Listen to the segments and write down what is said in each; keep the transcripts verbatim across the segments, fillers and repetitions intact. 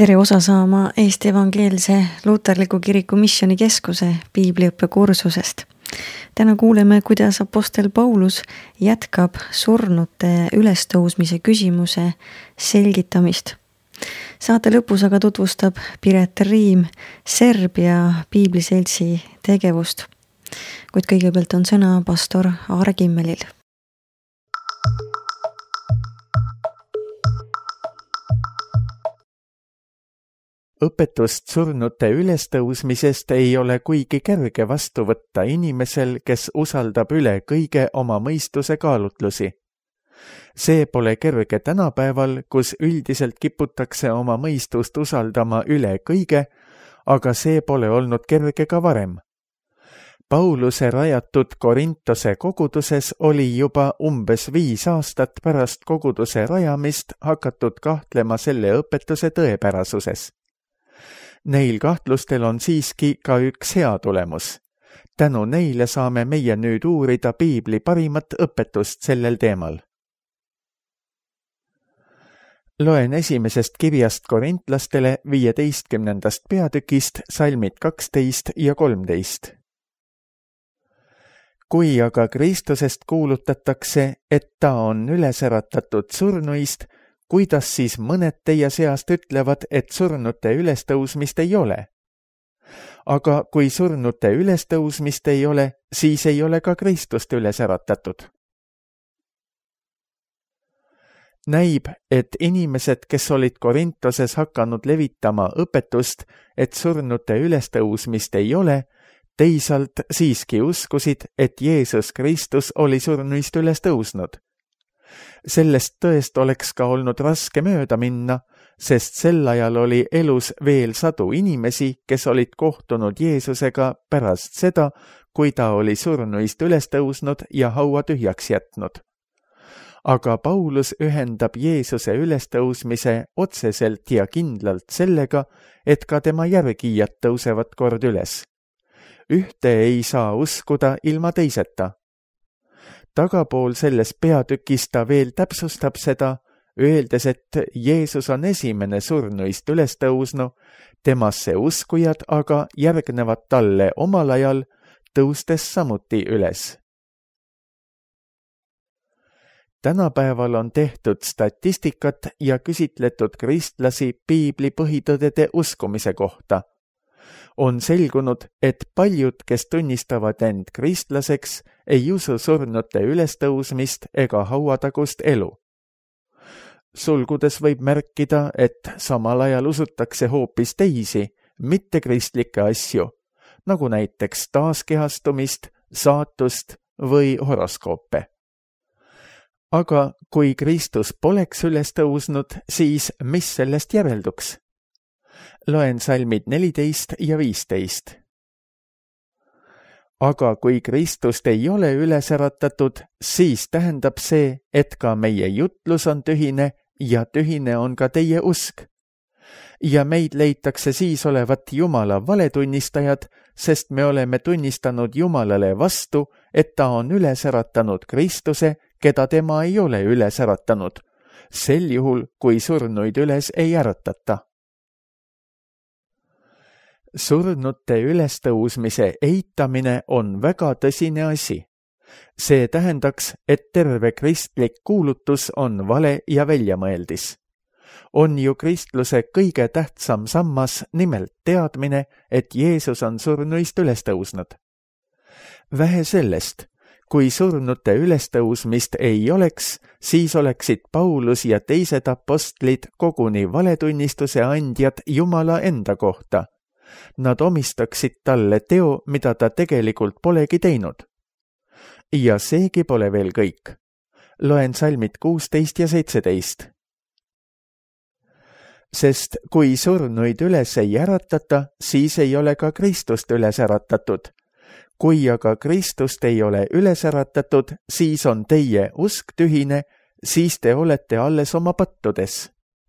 Tere osa saama Eesti Evangeelse Luterliku Kiriku Missioonikeskuse piibliõppekursusest. Täna kuuleme, kuidas apostel Paulus jätkab surnute ülestõusmise küsimuse selgitamist. Saate lõpus aga tutvustab Piret Riim Serbia piibliseltsi tegevust. Kuid kõigepealt on sõna pastor Aare Kimmelil. Õpetust surnute ülestõusmisest ei ole kuigi kerge vastu võtta inimesel, kes usaldab üle kõige oma mõistuse kaalutlusi. See pole kerge tänapäeval, kus üldiselt kiputakse oma mõistust usaldama üle kõige, aga see pole olnud kerge ka varem. Pauluse rajatud Korintose koguduses oli juba umbes viis aastat pärast koguduse rajamist hakatud kahtlema selle õpetuse tõepärasuses. Neil kahtlustel on siiski ka üks hea tulemus. Tänu neile saame meie nüüd uurida piibli parimat õpetust sellel teemal. Loen esimesest kirjast korintlastele viieteistkümnendast peatükist salmid kaksteist ja kolmteist. Kui aga Kristusest kuulutatakse, et ta on ülesäratatud surnuist, kuidas siis mõned teie seast ütlevad, et surnute ülestõusmist ei ole? Aga kui surnute ülestõusmist ei ole, siis ei ole ka Kristust ülesäratatud. Näib, et inimesed, kes olid Korintoses hakanud levitama õpetust, et surnute ülestõusmist ei ole, teisalt siiski uskusid, et Jeesus Kristus oli surnuist üles tõusnud. Sellest tõest oleks ka olnud raske mööda minna, sest sel ajal oli elus veel sadu inimesi, kes olid kohtunud Jeesusega pärast seda, kui ta oli surnuist üles tõusnud ja haua tühjaks jätnud. Aga Paulus ühendab Jeesuse ülestõusmise otseselt ja kindlalt sellega, et ka tema järgijad tõusevad kord üles. Ühte ei saa uskuda ilma teiseta. Tagapool selles peatükis ta veel täpsustab seda, öeldes, et Jeesus on esimene surnuist üles tõusnu, temasse uskujad aga järgnevad talle omal ajal, tõustes samuti üles. Tänapäeval on tehtud statistikat ja küsitletud kristlasi piibli põhitõdede uskumise kohta. On selgunud, et paljud, kes tunnistavad end kristlaseks, ei usu surnute ülestõusmist ega hauatagust elu. Sulgudes võib märkida, et samal ajal usutakse hoopis teisi, mittekristlikke asju, nagu näiteks taaskehastumist, saatust või horoskoope. Aga kui Kristus poleks üles tõusnud, siis mis sellest järelduks? Loen salmid neliteist ja viisteist. Aga kui Kristust ei ole üles äratatud, siis tähendab see, et ka meie jutlus on tühine ja tühine on ka teie usk. Ja meid leitakse siis olevat Jumala valetunnistajad, sest me oleme tunnistanud Jumalale vastu, et ta on üles äratanud Kristuse, keda tema ei ole üles äratanud, sel juhul, kui surnuid üles ei äratata. Surnute ülestõusmise eitamine on väga tõsine asi. See tähendaks, et terve kristlik kuulutus on vale ja väljamõeldis. On ju kristluse kõige tähtsam sammas nimelt teadmine, et Jeesus on surnuist üles tõusnud. Vähe sellest, kui surnute ülestõusmist ei oleks, siis oleksid Paulus ja teised apostlid koguni valetunnistuse andjad Jumala enda kohta. Nad omistaksid talle teo, mida ta tegelikult polegi teinud. Ja seegi pole veel kõik. Loen salmid kuusteist ja seitseteist. Sest kui surnuid üles ei äratata, siis ei ole ka Kristust üles äratatud. Kui aga Kristust ei ole üles äratatud, siis on teie usk tühine, siis te olete alles oma pattudes.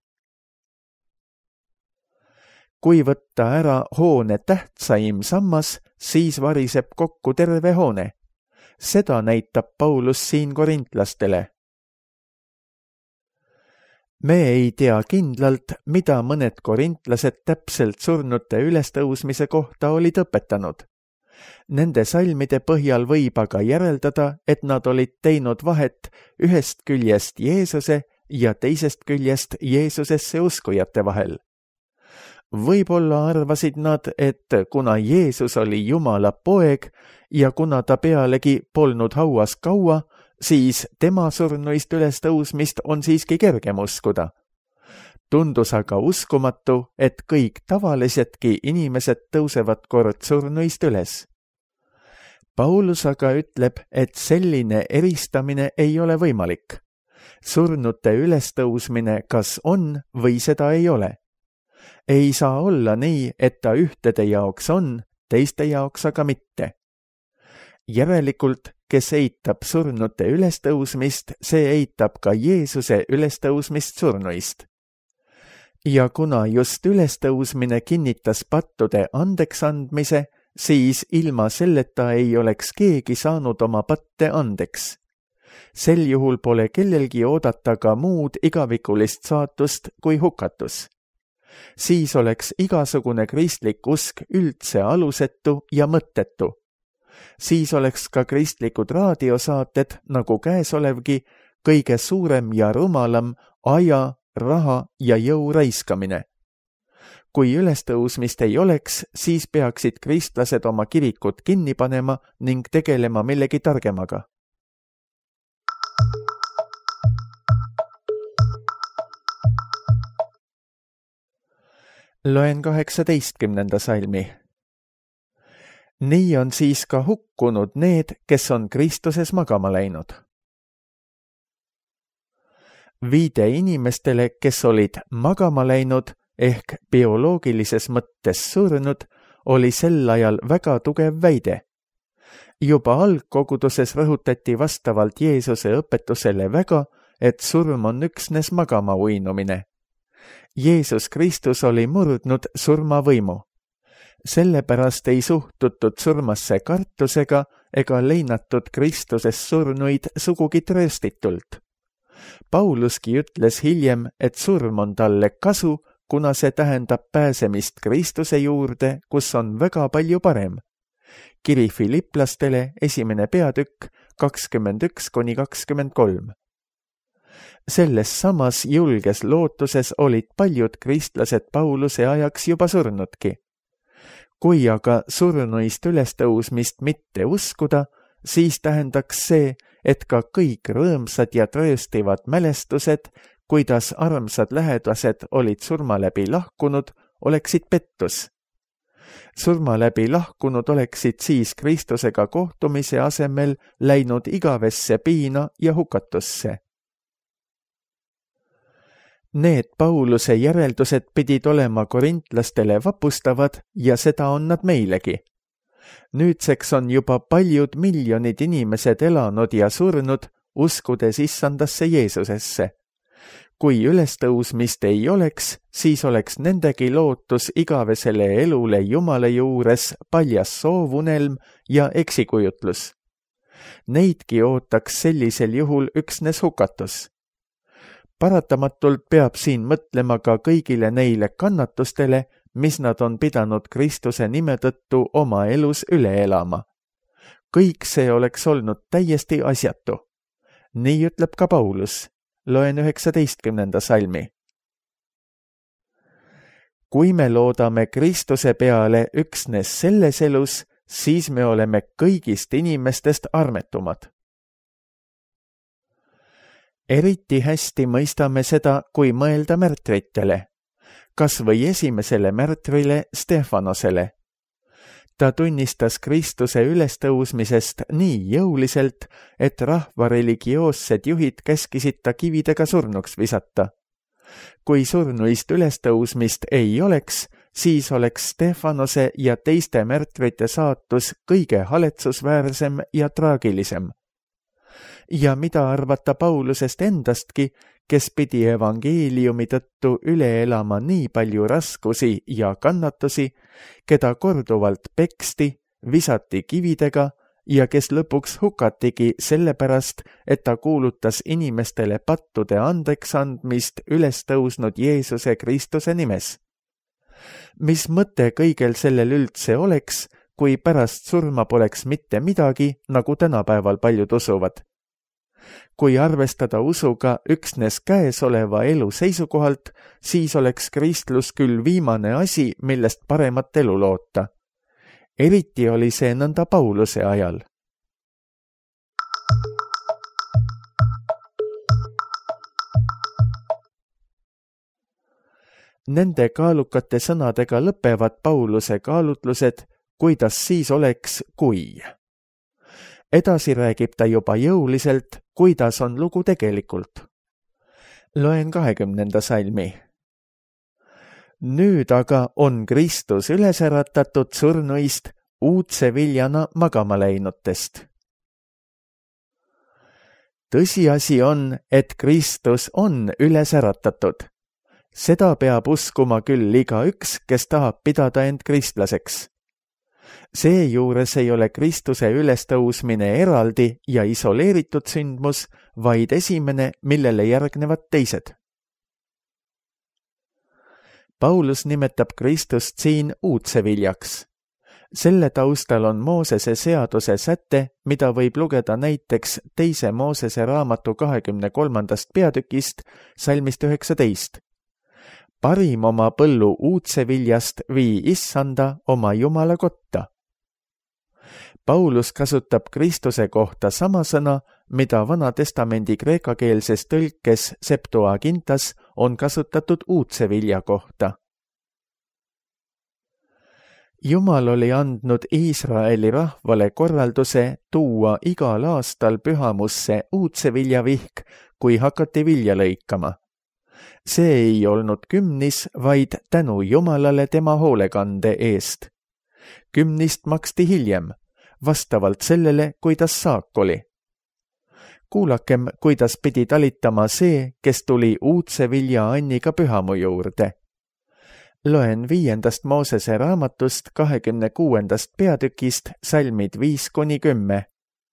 Kui võtta ära hoone tähtsaim sammas, siis variseb kokku terve hoone. Seda näitab Paulus siin korintlastele. me ei tea kindlalt, mida mõned korintlased täpselt surnute ülestõusmise kohta olid õpetanud. Nende salmide põhjal võib aga järeldada, et nad olid teinud vahet ühest küljest Jeesuse ja teisest küljest Jeesusesse uskujate vahel. Võib-olla arvasid nad, et kuna Jeesus oli Jumala poeg ja kuna ta pealegi polnud hauas kaua, siis tema surnuist ülestõusmist on siiski kergem uskuda. Tundus aga uskumatu, et kõik tavalisedki inimesed tõusevad kord surnuist üles. Paulus aga ütleb, et selline eristamine ei ole võimalik. Surnute ülestõusmine kas on või seda ei ole. Ei saa olla nii, et ta ühtede jaoks on, teiste jaoks aga mitte. Järelikult, kes eitab surnute ülestõusmist, see eitab ka Jeesuse ülestõusmist surnuist. Ja kuna just ülestõusmine kinnitas pattude andeks andmise, siis ilma selleta ei oleks keegi saanud oma patte andeks. Sel juhul pole kellelgi oodata ka muud igavikulist saatust kui hukatus. Siis oleks igasugune kristlik usk üldse alusetu ja mõttetu. Siis oleks ka kristlikud raadiosaated, nagu käesolevgi, kõige suurem ja rumalam aja, raha ja jõu raiskamine. Kui ülestõusmist ei oleks, siis peaksid kristlased oma kirikud kinni panema ning tegelema millegi targemaga. Loen kaheksateistkümnenda salmi. Nii on siis ka hukkunud need, kes on Kristuses magama läinud. Viide inimestele, kes olid magama läinud ehk bioloogilises mõttes surnud, oli sel ajal väga tugev väide. Juba algkoguduses rõhutati vastavalt Jeesuse õpetusele väga, et surm on üksnes magama uinumine. Jeesus Kristus oli murdnud surmavõimu. Sellepärast ei suhtutud surmasse kartusega ega leinatud Kristuses surnuid sugugi trööstitult. Pauluski ütles hiljem, et surm on talle kasu, kuna see tähendab pääsemist Kristuse juurde, kus on väga palju parem. Kiri Filiplastele, esimene peatükk, kakskümmend üks kuni kakskümmend kolm. Selles samas julges lootuses olid paljud kristlased Pauluse ajaks juba surnudki. Kui aga surnuist ülestõusmist mitte uskuda, siis tähendaks see, et ka kõik rõõmsad ja trööstivad mälestused, kuidas armsad lähedased olid surma läbi lahkunud, oleksid pettus. Surma läbi lahkunud oleksid siis Kristusega kohtumise asemel läinud igavesse piina ja hukatusse. Need Pauluse järeldused pidid olema korintlastele vapustavad ja seda on nad meilegi. Nüüdseks on juba paljud miljonid inimesed elanud ja surnud, uskudes issandasse Jeesusesse. Kui ülestõusmist ei oleks, siis oleks nendegi lootus igavesele elule Jumala juures paljas soovunelm ja eksikujutlus. Neidki ootaks sellisel juhul üksnes hukatus. Paratamatult peab siin mõtlema ka kõigile neile kannatustele, mis nad on pidanud Kristuse nime tõttu oma elus üle elama. Kõik see oleks olnud täiesti asjatu. Nii ütleb ka Paulus. Loen üheksateistkümnenda salmi. Kui me loodame Kristuse peale üksnes selles elus, siis me oleme kõigist inimestest armetumad. Eriti hästi mõistame seda, kui mõelda märtritele, kas või esimesele märtrile Stefanosele. Ta tunnistas Kristuse ülestõusmisest nii jõuliselt, et rahva religioossed juhid käskisid ta kividega surnuks visata. Kui surnuist ülestõusmist ei oleks, siis oleks Stefanose ja teiste märtrite saatus kõige haletsusväärsem ja traagilisem. Ja mida arvata Paulusest endastki, kes pidi evangeeliumi tõttu üle elama nii palju raskusi ja kannatusi, keda korduvalt peksti, visati kividega, ja kes lõpuks hukatigi sellepärast, et ta kuulutas inimestele pattude andeks andmist üles tõusnud Jeesuse Kristuse nimes. Mis mõte kõigel sellel üldse oleks, kui pärast surma poleks mitte midagi, nagu tänapäeval paljud usuvad? Kui arvestada usuga üksnes käesoleva elu seisukohalt, siis oleks kristlus küll viimane asi, millest paremat elu loota. Eriti oli see nõnda Pauluse ajal. Nende kaalukate sõnadega lõpevad Pauluse kaalutlused, kuidas siis oleks, kui. Edasi räägib ta juba jõuliselt, kuidas on lugu tegelikult. Loen kahekümnenda salmi. Nüüd aga on Kristus üles äratatud surnuist uudse viljana magama läinutest. Tõsiasi on, et Kristus on üles äratatud. Seda peab uskuma küll igaüks, kes tahab pidada end kristlaseks. Seejuures ei ole Kristuse ülestõusmine eraldi ja isoleeritud sündmus, vaid esimene, millele järgnevad teised. Paulus nimetab Kristust siin uudse viljaks. Selle taustal on Moosese seaduse säte, mida võib lugeda näiteks teise Moosese raamatu kahekümne kolmandast peatükist, salmist üheksateist. Parim oma põllu uudse viljast vii issanda oma Jumala kotta. Paulus kasutab Kristuse kohta sama sõna, mida Vana Testamendi kreekakeelses tõlkes Septuagintas on kasutatud uudse vilja kohta. Jumal oli andnud Iisraeli rahvale korralduse tuua igal aastal pühamusse uudse viljavihk, kui hakati vilja lõikama. See ei olnud kümnis, vaid tänu Jumalale tema hoolekande eest. Kümnist maksti hiljem, vastavalt sellele, kuidas saak oli. Kuulakem, kuidas pidi talitama see, kes tuli uudse vilja anniga pühamu juurde. Loen viiendast Moosese raamatust kahekümne kuuendast peatükist salmid viis kuni kümme.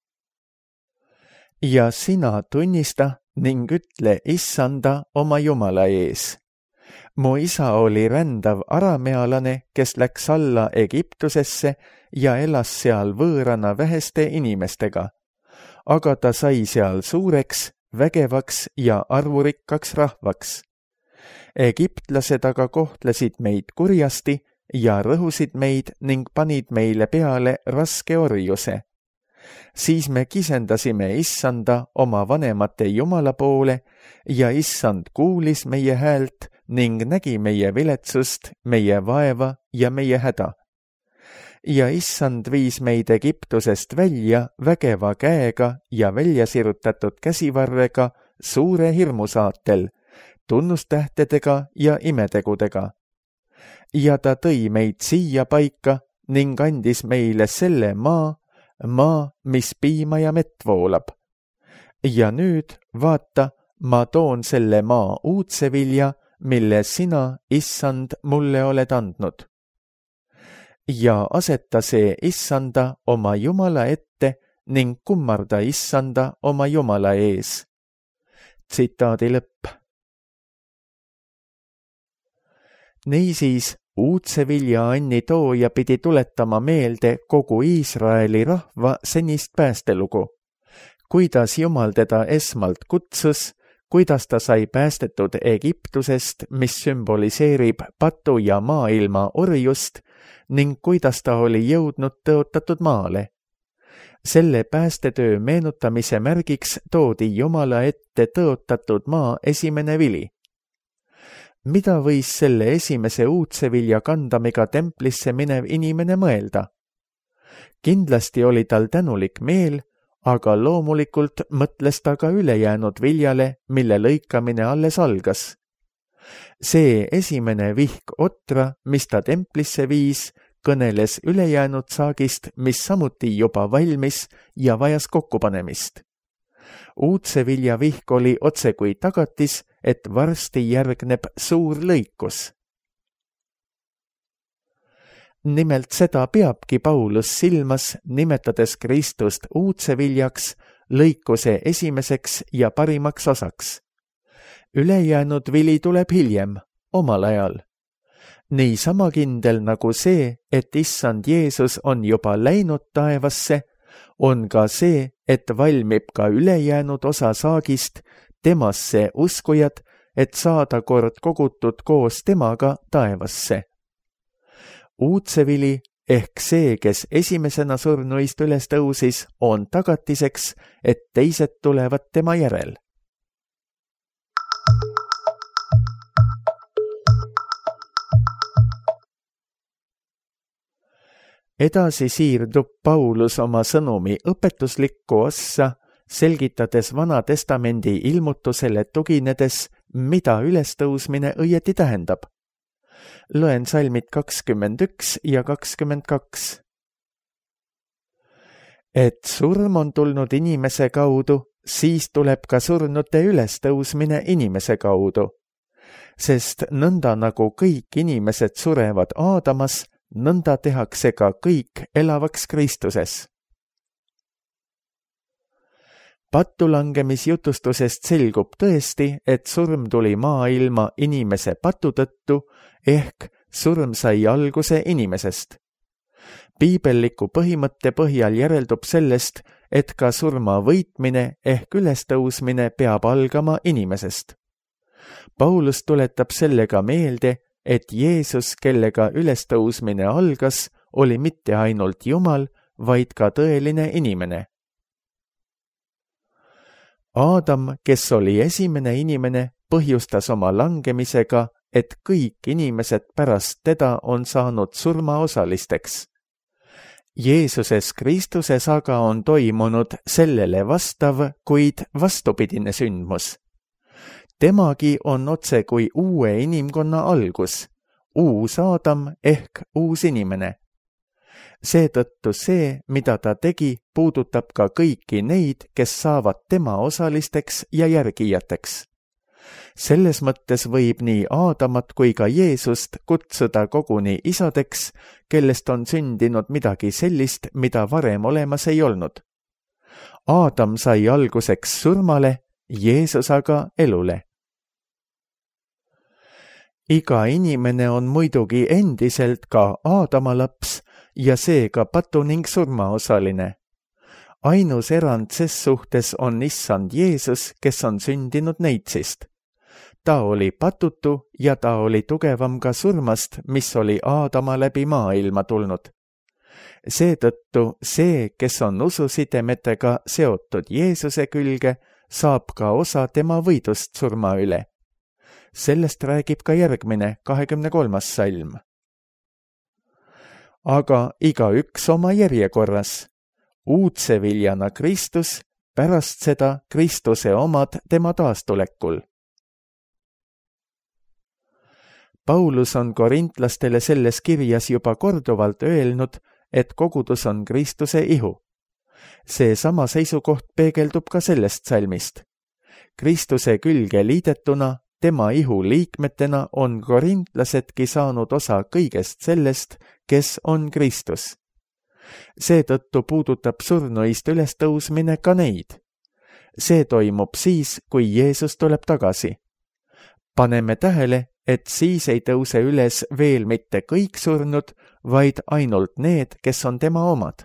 Ja sina tunnista ning ütle issanda oma Jumala ees. Mu isa oli rändav aramealane, kes läks alla Egiptusesse ja elas seal võõrana väheste inimestega. Aga ta sai seal suureks, vägevaks ja arvurikkaks rahvaks. Egiptlased aga kohtlesid meid kurjasti ja rõhusid meid ning panid meile peale raske orjuse. Siis me kisendasime issanda oma vanemate Jumala poole ja issand kuulis meie häält ning nägi meie viletsust, meie vaeva ja meie häda. Ja issand viis meid Egiptusest välja vägeva käega ja välja sirutatud käsivarrega suure hirmusaatel, tunnustähtedega ja imetegudega. Ja ta tõi meid siia paika ning andis meile selle maa, maa, mis piima ja mett voolab. Ja nüüd, vaata, ma toon selle maa uudse vilja, mille sina, issand, mulle oled andnud. Ja aseta see issanda oma Jumala ette ning kummarda issanda oma Jumala ees. Tsitaadi lõpp. Niisiis, uudse vilja anni tooja pidi tuletama meelde kogu Iisraeli rahva senist päästelugu. Kuidas Jumal teda esmalt kutsus, kuidas ta sai päästetud Egiptusest, mis sümboliseerib patu ja maailma orjust, ning kuidas ta oli jõudnud tõotatud maale. Selle päästetöö meenutamise märgiks toodi Jumala ette tõotatud maa esimene vili. Mida võis selle esimese uudse vilja kandamiga templisse minev inimene mõelda? Kindlasti oli tal tänulik meel, aga loomulikult mõtles ta ka ülejäänud viljale, mille lõikamine alles algas. See esimene vihk otra, mis ta templisse viis, kõneles ülejäänud saagist, mis samuti juba valmis ja vajas kokkupanemist. Uudse vilja vihk oli otse kui tagatis, et varsti järgneb suur lõikus. Nimelt seda peabki Paulus silmas, nimetades Kristust uudse viljaks, lõikuse esimeseks ja parimaks osaks. Ülejäänud vili tuleb hiljem, omal ajal. Nii sama kindel nagu see, et issand Jeesus on juba läinud taevasse, on ka see, et valmib ka ülejäänud osa saagist temasse uskujad, et saada kord kogutud koos temaga taevasse. Uudse vili ehk see, kes esimesena surnuist üles tõusis, on tagatiseks, et teised tulevad tema järel. Edasi siirdub Paulus oma sõnumi õpetuslikku ossa, selgitades Vana Testamendi ilmutusele tuginedes, mida ülestõusmine õieti tähendab. Loen salmid kakskümmend üks ja kakskümmend kaks. Et surm on tulnud inimese kaudu, siis tuleb ka surnute ülestõusmine inimese kaudu. Sest nõnda nagu kõik inimesed surevad Aadamas, nõnda tehakse ka kõik elavaks Kristuses. Pattulangemisjutustusest selgub tõesti, et surm tuli maailma inimese patu tõttu, ehk surm sai alguse inimesest. Piibelliku põhimõtte põhjal järeldub sellest, et ka surma võitmine ehk ülestõusmine peab algama inimesest. Paulus tuletab sellega meelde, et Jeesus, kellega ülestõusmine algas, oli mitte ainult Jumal, vaid ka tõeline inimene. Aadam, kes oli esimene inimene, põhjustas oma langemisega, et kõik inimesed pärast teda on saanud surmaosalisteks. Jeesuses Kristuses aga on toimunud sellele vastav, kuid vastupidine sündmus. Temagi on otse kui uue inimkonna algus, uus Aadam ehk uus inimene. Seetõttu see, mida ta tegi, puudutab ka kõiki neid, kes saavad tema osalisteks ja järgijateks. Selles mõttes võib nii Aadamat kui ka Jeesust kutsuda koguni isadeks, kellest on sündinud midagi sellist, mida varem olemas ei olnud. Aadam sai alguseks surmale, Jeesus aga elule. Iga inimene on muidugi endiselt ka Aadama laps ja seega patu ning surmaosaline. Ainus erand ses suhtes on issand Jeesus, kes on sündinud neitsist. Ta oli patutu ja ta oli tugevam ka surmast, mis oli Aadama läbi maailma tulnud. Seetõttu see, kes on ususidemetega seotud Jeesuse külge, saab ka osa tema võidust surma üle. Sellest räägib ka järgmine kahekümne kolmas salm. Aga igaüks oma järjekorras. Uudse viljana Kristus, pärast seda Kristuse omad tema taastulekul. Paulus on korintlastele selles kirjas juba korduvalt öelnud, et kogudus on Kristuse ihu. See sama seisukoht peegeldub ka sellest salmist. Kristuse külge liidetuna, tema ihu liikmetena on korintlasedki saanud osa kõigest sellest, kes on Kristus. Seetõttu puudutab surnuist ülestõusmine ka neid. See toimub siis, kui Jeesus tuleb tagasi. Paneme tähele, et siis ei tõuse üles veel mitte kõik surnud, vaid ainult need, kes on tema omad.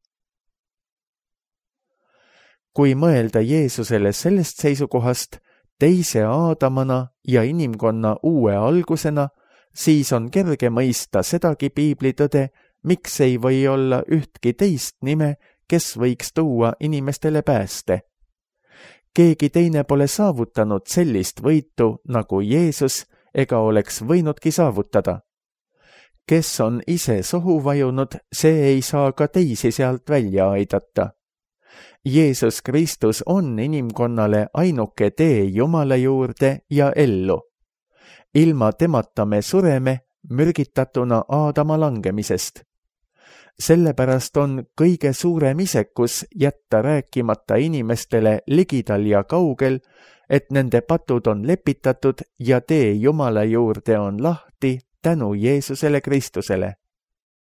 Kui mõelda Jeesusele sellest seisukohast, teise Aadamana ja inimkonna uue algusena, siis on kerge mõista sedagi piiblitõde, miks ei või olla ühtki teist nime, kes võiks tuua inimestele pääste. Keegi teine pole saavutanud sellist võitu nagu Jeesus ega oleks võinudki saavutada. Kes on ise sohu vajunud, see ei saa ka teisi sealt välja aidata. Jeesus Kristus on inimkonnale ainuke tee Jumala juurde ja ellu. Ilma temata me sureme, mürgitatuna Aadama langemisest. Sellepärast on kõige suurem isekus jätta rääkimata inimestele ligidal ja kaugel, et nende patud on lepitatud ja tee Jumala juurde on lahti tänu Jeesusele Kristusele.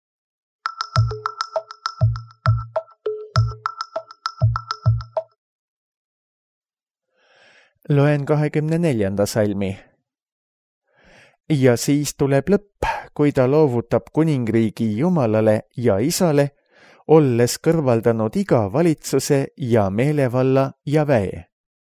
Loen kahekümne neljanda salmi. Ja siis tuleb lõpp, kui ta loovutab kuningriigi Jumalale ja Isale, olles kõrvaldanud iga valitsuse ja meelevalla ja väe.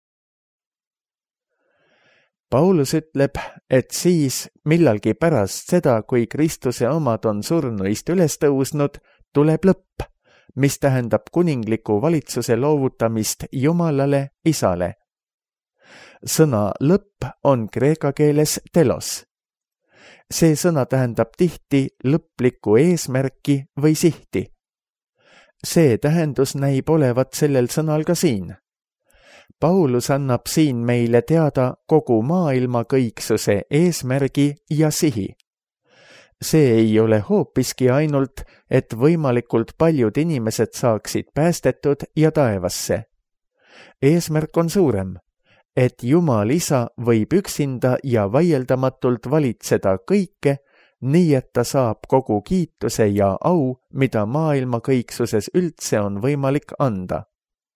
Paulus ütleb, et siis millalgi pärast seda, kui Kristuse omad on surnuist üles tõusnud, tuleb lõpp, mis tähendab kuningliku valitsuse loovutamist Jumalale Isale. Sõna lõpp on kreeka keeles telos. See sõna tähendab tihti lõplikku eesmärki või sihti. See tähendus näib olevat sellel sõnal ka siin. Paulus annab siin meile teada kogu maailma kõiksuse eesmärgi ja sihi. See ei ole hoopiski ainult, et võimalikult paljud inimesed saaksid päästetud ja taevasse. Eesmärk on suurem, et Jumal Isa võib üksinda ja vaieldamatult valitseda kõike, nii et ta saab kogu kiituse ja au, mida maailma kõiksuses üldse on võimalik anda.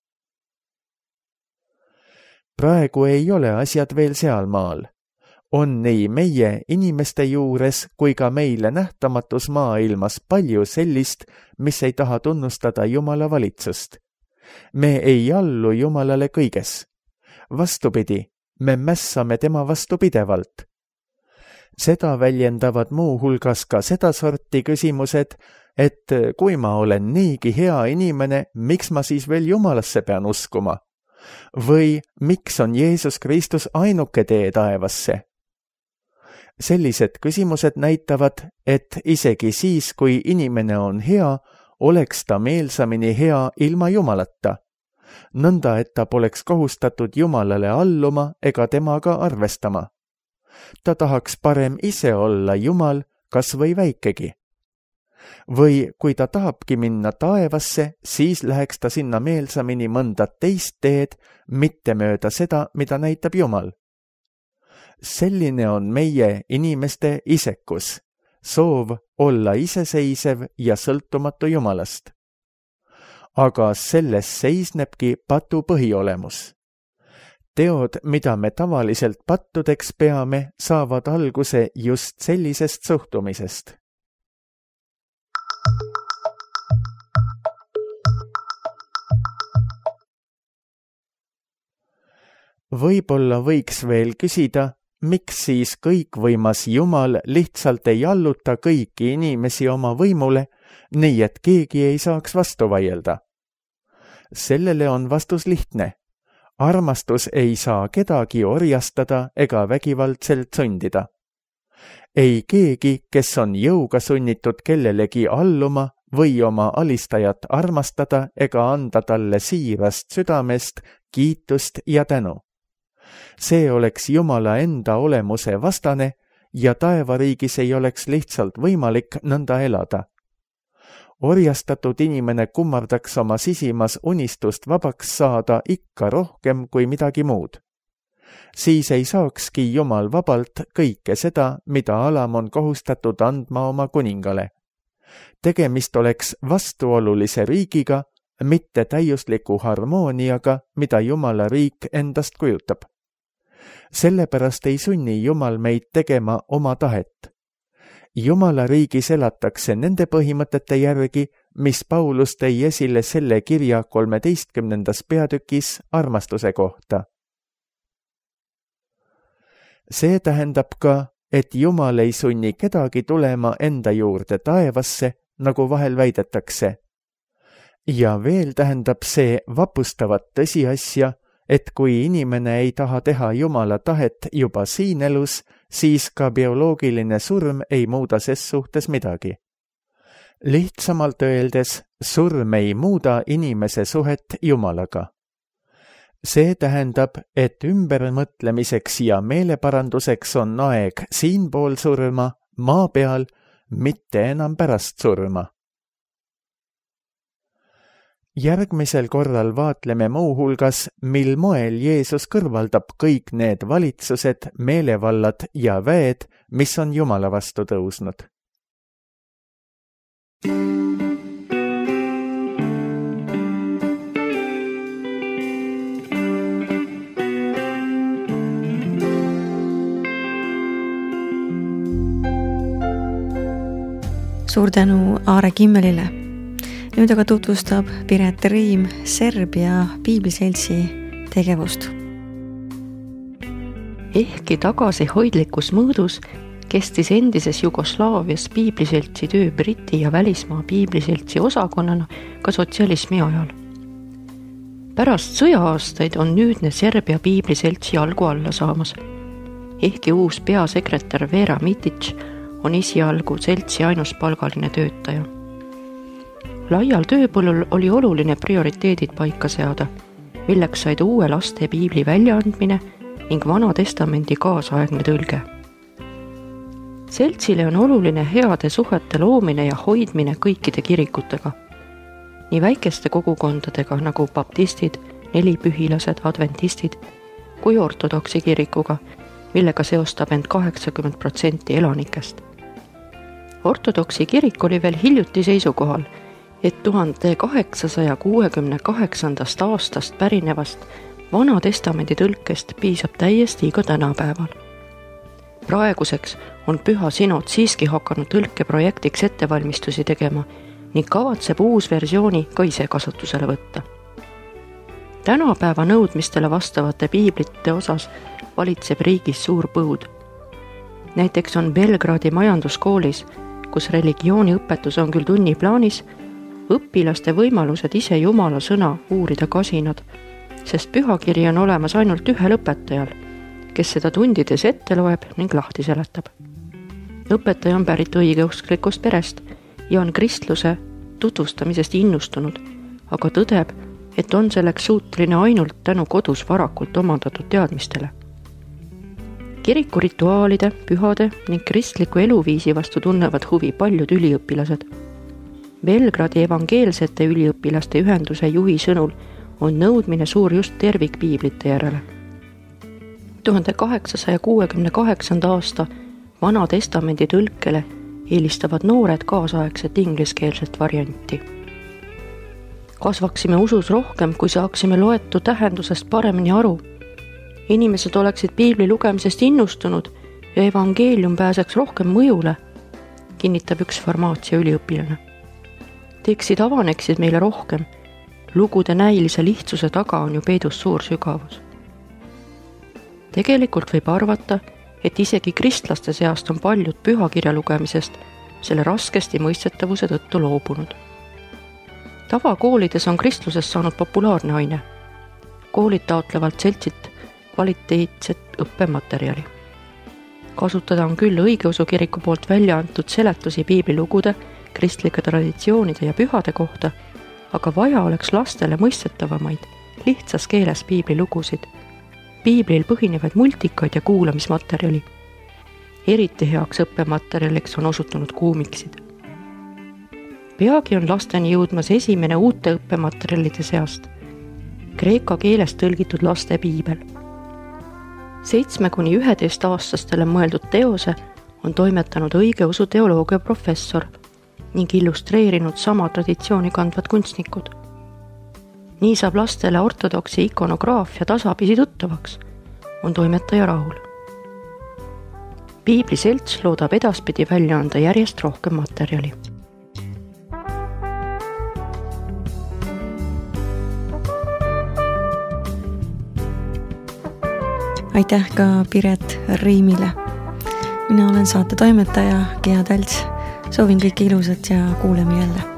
Praegu ei ole asjad veel sealmaal. On nii meie inimeste juures kui ka meile nähtamatus maailmas palju sellist, mis ei taha tunnustada Jumala valitsust. Me ei allu Jumalale kõiges. Vastupidi, me mässame tema vastu pidevalt. Seda väljendavad muu hulgas ka seda sorti küsimused, et kui ma olen niigi hea inimene, miks ma siis veel Jumalasse pean uskuma? Või miks on Jeesus Kristus ainuke tee taevasse? Sellised küsimused näitavad, et isegi siis, kui inimene on hea, oleks ta meelsamini hea ilma Jumalata. Nõnda, et ta poleks kohustatud Jumalale alluma ega temaga arvestama. Ta tahaks parem ise olla Jumal, kas või väikegi. Või kui ta tahabki minna taevasse, siis läheks ta sinna meelsamini mõnda teist teed, mitte mööda seda, mida näitab Jumal. Selline on meie inimeste isekus, soov olla iseseisev ja sõltumatu Jumalast. Aga selles seisnebki patu põhiolemus. Teod, mida me tavaliselt pattudeks peame, saavad alguse just sellisest suhtumisest. Võib-olla võiks veel küsida, miks siis kõikvõimas Jumal lihtsalt ei alluta kõiki inimesi oma võimule, nii et keegi ei saaks vastu vaielda. Sellele on vastus lihtne. Armastus ei saa kedagi orjastada ega vägivaldselt sundida. Ei keegi, kes on jõuga sunnitud kellelegi alluma või oma alistajat armastada ega anda talle siirast südamest kiitust ja tänu. See oleks Jumala enda olemuse vastane ja taevariigis ei oleks lihtsalt võimalik nõnda elada. Orjastatud inimene kummardaks oma sisimas unistust vabaks saada ikka rohkem kui midagi muud. Siis ei saakski Jumal vabalt kõike seda, mida alam on kohustatud andma oma kuningale. Tegemist oleks vastuolulise riigiga, mitte täiusliku harmooniaga, mida Jumala riik endast kujutab. Sellepärast ei sunni Jumal meid tegema oma tahet. Jumala riigis elatakse nende põhimõtete järgi, mis Paulus tõi esile selle kirja kolmeteistkümnendas peatükis armastuse kohta. See tähendab ka, et Jumal ei sunni kedagi tulema enda juurde taevasse, nagu vahel väidetakse. Ja veel tähendab see vapustavat tõsiasja, et kui inimene ei taha teha Jumala tahet juba siin elus, siis ka bioloogiline surm ei muuda ses suhtes midagi. Lihtsamalt öeldes, surm ei muuda inimese suhet Jumalaga. See tähendab, et ümbermõtlemiseks ja meeleparanduseks on aeg siinpool surma, maa peal, mitte enam pärast surma. Järgmisel korral vaatleme muu hulgas, mil moel Jeesus kõrvaldab kõik need valitsused, meelevallad ja väed, mis on Jumala vastu tõusnud. suur tänu Aare Kimmelile. Nüüd aga tutvustab Piret Riim Serbia piibliseltsi tegevust. Ehkki tagasihoidlikus mõõdus kestis endises Jugoslaavias piibliseltsi töö Briti ja välismaa piibliseltsi osakonnana ka sotsialismi ajal. Pärast sõja-aastaid on nüüdne Serbia piibliseltsi jalgu alla saamas. Ehkki uus peasekretär Vera Mitic on esialgu seltsi ainus palgaline töötaja. Laial tööpõllul oli oluline prioriteedid paika seada, milleks said uue laste piibli väljaandmine ning Vana Testamendi kaasaegne tõlge. Seltsile on oluline heade suhete loomine ja hoidmine kõikide kirikutega, nii väikeste kogukondadega nagu baptistid, nelipühilased, adventistid kui ortodoksi kirikuga, millega seostab end kaheksakümmend protsenti elanikest. Ortodoksi kirik oli veel hiljuti seisukohal, et tuhande kaheksasaja kuuekümne kaheksandast aastast pärinevast Vana Testamendi tõlkest piisab täiesti iga tänapäeval. Praeguseks on Püha Sinod siiski hakanud tõlkeprojektiks ettevalmistusi tegema ning kavatseb uus versiooni ka ise kasutusele võtta. Tänapäeva nõudmistele vastavate piiblite osas valitseb riigis suur põud. Näiteks on Belgradi majanduskoolis, kus religiooniõpetus on küll tunniplaanis, õpilaste võimalused ise Jumala sõna uurida kasinad, sest pühakiri on olemas ainult ühel õpetajal, kes seda tundides ette loeb ning lahti seletab. Õpetaja on pärit õigeusklikust perest ja on kristluse tutvustamisest innustunud, aga tõdeb, et on selleks suutline ainult tänu kodus varakult omandatud teadmistele. Kiriku rituaalide, pühade ning kristliku eluviisi vastu tunnevad huvi paljud üliõpilased. Belgradi evangeelsete üliõpilaste ühenduse juhi sõnul on nõudmine suur just tervikpiiblite järele. tuhande kaheksasaja kuuekümne kaheksanda aasta Vana Testamendi tõlkele eelistavad noored kaasaegset ingliskeelset varianti. Kasvaksime usus rohkem, kui saaksime loetu tähendusest paremini aru. Inimesed oleksid piibli lugemisest innustunud ja evangeelium pääseks rohkem mõjule, kinnitab üks farmaatsia üliõpilane. Tekstid avaneksid meile rohkem. Lugude näilise lihtsuse taga on ju peidus suur sügavus. Tegelikult võib arvata, et isegi kristlaste seast on paljud pühakirja lugemisest selle raskesti mõistetavuse tõttu loobunud. Tavakoolides on kristlusest saanud populaarne aine. Koolid taotlevalt seltsit kvaliteetset õppematerjali. Kasutada on küll õigeusu kiriku poolt välja antud seletusi piiblilugude, kristlike traditsioonide ja pühade kohta, aga vaja oleks lastele mõistetavamaid, lihtsas keeles piiblilugusid, piiblil põhinevaid multikaid ja kuulamismaterjali. Eriti heaks õppematerjaliks on osutunud kuumiksid. Peagi on lasteni jõudmas esimene uute õppematerjalide seast, kreeka keeles tõlgitud laste piibel. Seitsme kuni üheteist aastastele mõeldud teose on toimetanud õigeusu teoloogia professor ning illustreerinud sama traditsiooni kandvad kunstnikud. Nii saab lastele ortodoksi ikonograafia tasapisi tuttavaks, on toimetaja rahul. Piibliselts loodab edaspidi välja anda järjest rohkem materjali. Aitäh ka Piret Riimile. Mina olen saate toimetaja Gea Tälts. Soovin kõike ilusat ja kuuleme jälle.